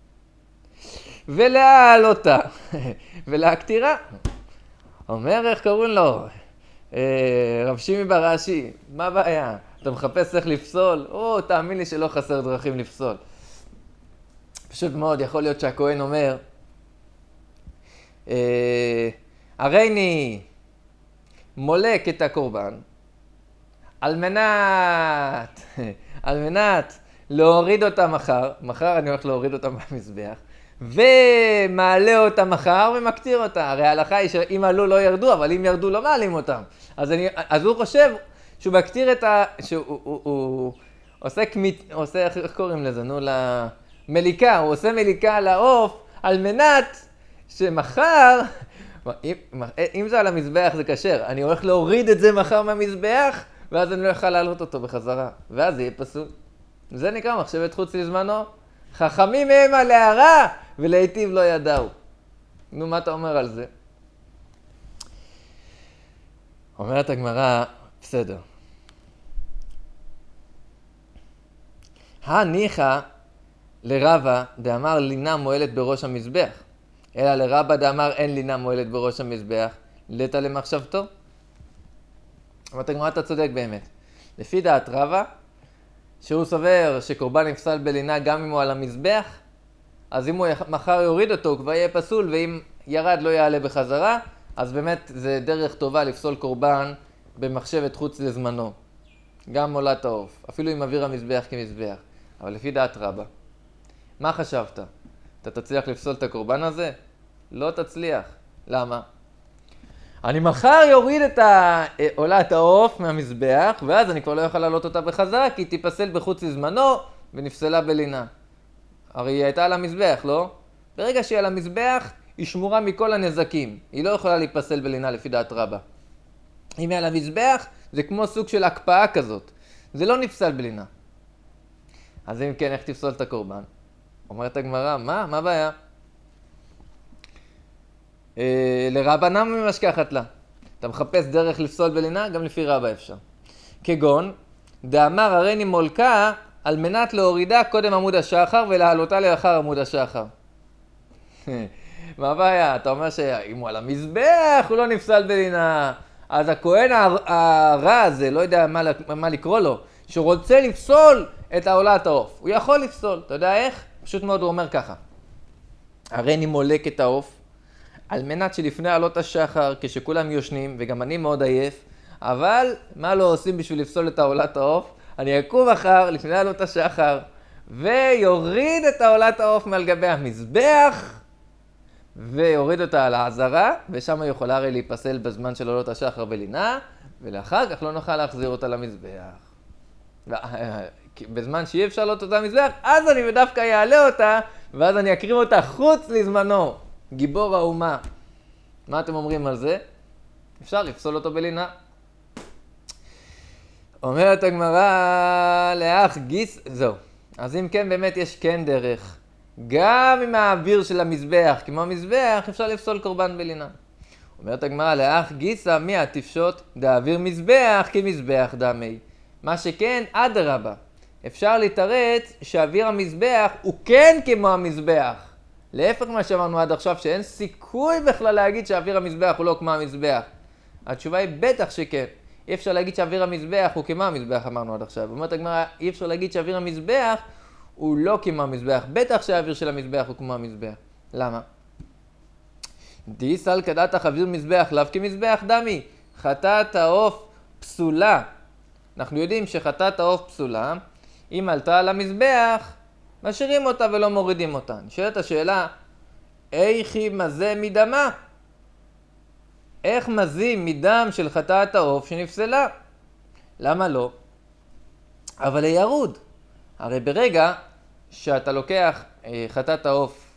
ולהעלותה, ולהקטירה. אומר איך קוראים לו? אה, רב שימי בר רש"י, מה הבעיה? אתה מחפש איך לפסול? או, תאמין לי שלא חסר דרכים לפסול. פשוט מאוד, יכול להיות שהכהן אומר, אה, הרי אני מולק את הקורבן על מנת, על מנת להוריד אותה מחר, מחר אני הולך להוריד אותה במזבח, ומעלה אותה מחר ומקטיר אותה. הרי ההלכה היא שאם עלו לא ירדו, אבל אם ירדו לא מעלים אותם. אז, אני, אז הוא חושב שהוא מקטיר את ה... שהוא הוא, הוא, עושה כמית, עושה, איך קוראים לזה? נו, למליקה, הוא עושה מליקה על העוף על מנת שמחר, אם, אם זה על המזבח זה כשר, אני הולך להוריד את זה מחר מהמזבח, ואז אני לא אוכל להעלות אותו בחזרה, ואז יהיה פסול. זה נקרא מחשבת חוץ לזמנו. חכמים המה להרע ולהיטיב לא ידעו. נו, מה אתה אומר על זה? אומרת הגמרא, בסדר. הניחא לרבא דאמר לינה מועלת בראש המזבח, אלא לרבא דאמר אין לינה מועלת בראש המזבח, לטה למחשבתו. אומרת הגמרא, אתה צודק באמת. לפי דעת רבא, שהוא סובר שקורבן נפסל בלינה גם אם הוא על המזבח, אז אם הוא מחר יוריד אותו הוא כבר יהיה פסול, ואם ירד לא יעלה בחזרה, אז באמת זה דרך טובה לפסול קורבן במחשבת חוץ לזמנו. גם מולת העוף, אפילו אם אוויר המזבח כמזבח. אבל לפי דעת רבא, מה חשבת? אתה תצליח לפסול את הקורבן הזה? לא תצליח. למה? אני מחר יוריד את עולת העוף מהמזבח, ואז אני כבר לא יכול לעלות אותה בחזרה, כי היא תיפסל בחוץ לזמנו ונפסלה בלינה. הרי היא הייתה על המזבח, לא? ברגע שהיא על המזבח, היא שמורה מכל הנזקים. היא לא יכולה להיפסל בלינה לפי דעת רבא. אם היא על המזבח, זה כמו סוג של הקפאה כזאת. זה לא נפסל בלינה. אז אם כן, איך תפסול את הקורבן? אומרת הגמרא, מה? מה הבעיה? אה, לרבנן ממשכחת לה. אתה מחפש דרך לפסול בלינה? גם לפי רבא אפשר. כגון, דאמר הריני מולקה על מנת להורידה קודם עמוד השחר ולהעלותה לאחר עמוד השחר. מה הבעיה? אתה אומר שאם הוא על המזבח הוא לא נפסל בלינה. אז הכהן הרע הזה, לא יודע מה, מה לקרוא לו, שרוצה לפסול את העולת העוף. הוא יכול לפסול, אתה יודע איך? פשוט מאוד הוא אומר ככה. הריני מולק את העוף, על מנת שלפני עלות השחר, כשכולם יושנים, וגם אני מאוד עייף, אבל מה לא עושים בשביל לפסול את העולת העוף? אני אקום אחר לפני עלות השחר, ויוריד את העולת העוף מעל גבי המזבח, ויוריד אותה על העזרה, ושם היא יכולה הרי להיפסל בזמן של עלות השחר בלינה, ולאחר כך לא נוכל להחזיר אותה למזבח. בזמן שאי אפשר לעלות אותה למזבח, אז אני דווקא אעלה אותה, ואז אני אקריב אותה חוץ לזמנו. גיבור האומה. מה אתם אומרים על זה? אפשר לפסול אותו בלינה. אומרת הגמרא, לאח גיס, זהו. אז אם כן, באמת יש כן דרך. גם עם האוויר של המזבח, כמו המזבח, אפשר לפסול קורבן בלינה. אומרת הגמרא, לאח גיסא מי התפשוט דאוויר מזבח כמזבח דמי. מה שכן, אדרבה. אפשר לתרץ שאוויר המזבח הוא כן כמו המזבח. להפך מה שאמרנו עד עכשיו, שאין סיכוי בכלל להגיד שאוויר המזבח הוא לא כמו המזבח. התשובה היא בטח שכן. אי אפשר להגיד שאוויר המזבח הוא כמו המזבח, אמרנו עד עכשיו. אומרת הגמרא, אי אפשר להגיד שאוויר המזבח הוא לא כמו המזבח. בטח שהאוויר של המזבח הוא כמו המזבח. למה? דיסל כדתך אוויר מזבח, לאו כמזבח דמי. חטאת העוף פסולה. אנחנו יודעים שחטאת העוף פסולה. אם עלתה על המזבח, משאירים אותה ולא מורידים אותה. נשאלת השאלה, איך מזה מדמה? איך מזים מדם של חטאת העוף שנפסלה? למה לא? אבל הירוד. הרי ברגע שאתה לוקח אה, חטאת העוף,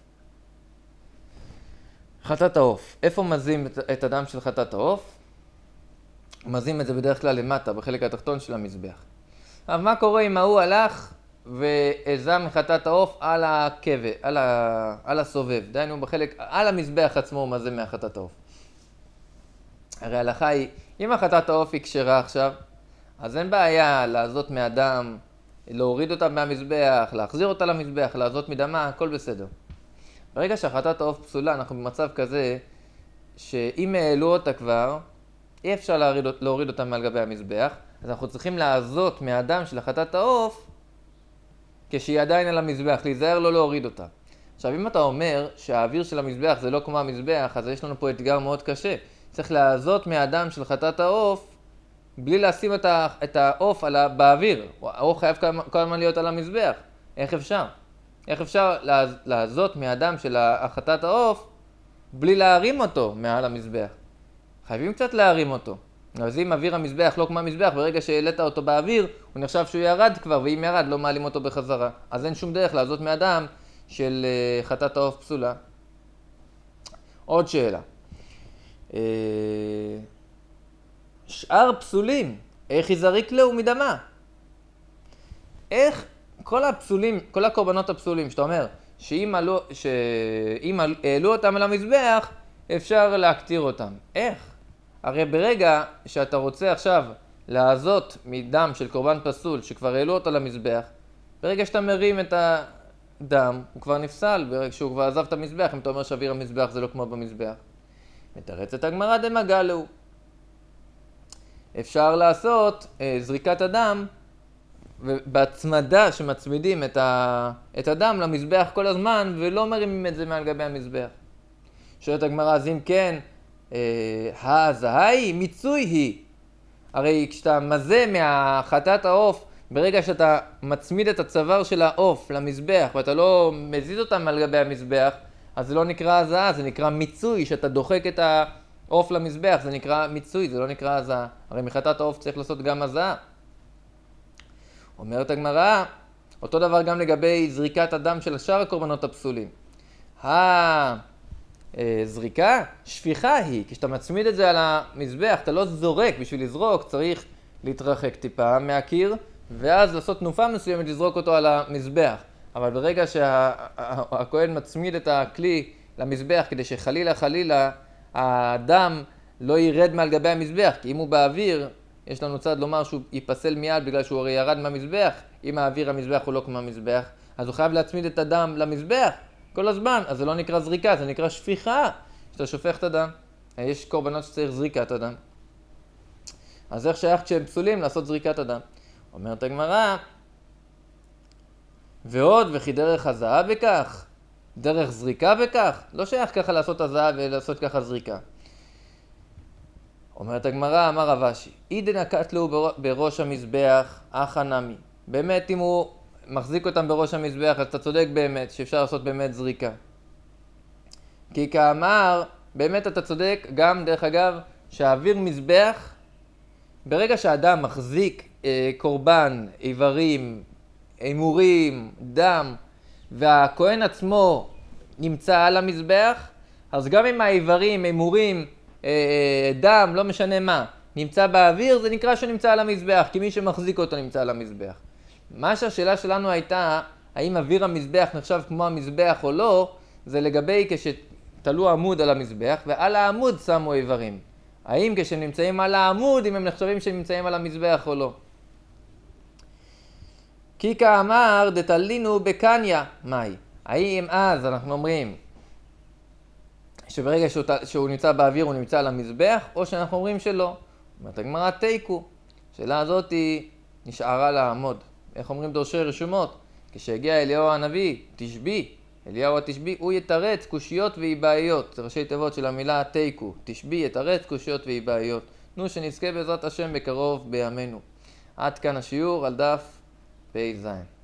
חטאת העוף, איפה מזים את, את הדם של חטאת העוף? מזים את זה בדרך כלל למטה, בחלק התחתון של המזבח. אבל מה קורה אם ההוא הלך והזם מחטאת העוף על הכבד, על, ה... על הסובב, דיינו בחלק, על המזבח עצמו הוא מזה מהחטאת העוף. הרי ההלכה היא, אם החטאת העוף היא כשרה עכשיו, אז אין בעיה לעזות מהדם, להוריד אותה מהמזבח, להחזיר אותה למזבח, לעזות מדמה, הכל בסדר. ברגע שהחטאת העוף פסולה, אנחנו במצב כזה, שאם העלו אותה כבר, אי אפשר להוריד, להוריד אותה מעל גבי המזבח, אז אנחנו צריכים לעזות מהדם של החטאת העוף, כשהיא עדיין על המזבח, להיזהר לא להוריד אותה. עכשיו, אם אתה אומר שהאוויר של המזבח זה לא כמו המזבח, אז יש לנו פה אתגר מאוד קשה. צריך לעזות מהדם של חטאת העוף, בלי לשים את העוף באוויר. העוף חייב כל הזמן להיות על המזבח. איך אפשר? איך אפשר לעזות מהדם של חטאת העוף, בלי להרים אותו מעל המזבח? חייבים קצת להרים אותו. אז אם אוויר המזבח לא כמו המזבח, ברגע שהעלית אותו באוויר, הוא נחשב שהוא ירד כבר, ואם ירד לא מעלים אותו בחזרה. אז אין שום דרך לעזות מהדם של חטאת העוף פסולה. עוד שאלה. שאר פסולים, איך יזריק לו מדמה? איך כל הפסולים, כל הקורבנות הפסולים, שאתה אומר, שאם עלו, שאם העלו אותם על המזבח, אפשר להקטיר אותם. איך? הרי ברגע שאתה רוצה עכשיו לעזות מדם של קורבן פסול, שכבר העלו אותו למזבח, ברגע שאתה מרים את הדם, הוא כבר נפסל, ברגע שהוא כבר עזב את המזבח, אם אתה אומר שאוויר המזבח זה לא כמו במזבח. מתרצת הגמרא דמגע להו. אפשר לעשות אה, זריקת הדם, ובהצמדה שמצמידים את, ה... את הדם למזבח כל הזמן, ולא מרימים את זה מעל גבי המזבח. שואלת הגמרא, אז אם כן, ההזעה היא, מיצוי היא. הרי כשאתה מזה מהחטאת העוף, ברגע שאתה מצמיד את הצוואר של העוף למזבח, ואתה לא מזיז אותם על גבי המזבח, אז זה לא נקרא הזעה, זה נקרא מיצוי, שאתה דוחק את העוף למזבח, זה נקרא מיצוי, זה לא נקרא הזעה. הרי מחטאת העוף צריך לעשות גם הזעה. אומרת הגמרא, אותו דבר גם לגבי זריקת הדם של שאר הקורבנות הפסולים. הזריקה, שפיכה היא, כשאתה מצמיד את זה על המזבח, אתה לא זורק, בשביל לזרוק צריך להתרחק טיפה מהקיר, ואז לעשות תנופה מסוימת לזרוק אותו על המזבח. אבל ברגע שהכהן מצמיד את הכלי למזבח, כדי שחלילה חלילה הדם לא ירד מעל גבי המזבח, כי אם הוא באוויר, יש לנו צד לומר שהוא ייפסל מיד בגלל שהוא הרי ירד מהמזבח. אם האוויר המזבח הוא לא כמו המזבח, אז הוא חייב להצמיד את הדם למזבח כל הזמן. אז זה לא נקרא זריקה, זה נקרא שפיכה, שאתה שופך את הדם. יש קורבנות שצריך זריקת הדם. אז איך שייך כשהם פסולים לעשות זריקת הדם? אומרת הגמרא, ועוד וכי דרך הזעה בכך, דרך זריקה בכך, לא שייך ככה לעשות הזעה ולעשות ככה זריקה. אומרת הגמרא, אמר רב אשי, אידן נקט לו בראש המזבח, אחא נמי. באמת, אם הוא מחזיק אותם בראש המזבח, אז אתה צודק באמת שאפשר לעשות באמת זריקה. כי כאמר, באמת אתה צודק, גם דרך אגב, שהאוויר מזבח, ברגע שהאדם מחזיק אה, קורבן, איברים, אימורים, דם, והכהן עצמו נמצא על המזבח, אז גם אם האיברים, אימורים, דם, לא משנה מה, נמצא באוויר, זה נקרא שנמצא על המזבח, כי מי שמחזיק אותו נמצא על המזבח. מה שהשאלה שלנו הייתה, האם אוויר המזבח נחשב כמו המזבח או לא, זה לגבי כשתלו עמוד על המזבח, ועל העמוד שמו איברים. האם כשהם נמצאים על העמוד, אם הם נחשבים שהם נמצאים על המזבח או לא. כי כאמר, דתלינו בקניה, מהי? האם אז אנחנו אומרים, שברגע שהוא, שהוא נמצא באוויר הוא נמצא על המזבח, או שאנחנו אומרים שלא. אומרת הגמרא תיקו. השאלה הזאת היא נשארה לעמוד. איך אומרים דורשי רשומות? כשהגיע אליהו הנביא, תשבי, אליהו התשבי, הוא יתרץ קושיות ואיבעיות. זה ראשי תיבות של המילה תיקו. תשבי, יתרץ קושיות ואיבעיות. נו שנזכה בעזרת השם בקרוב בימינו. עד כאן השיעור על דף פ"ז.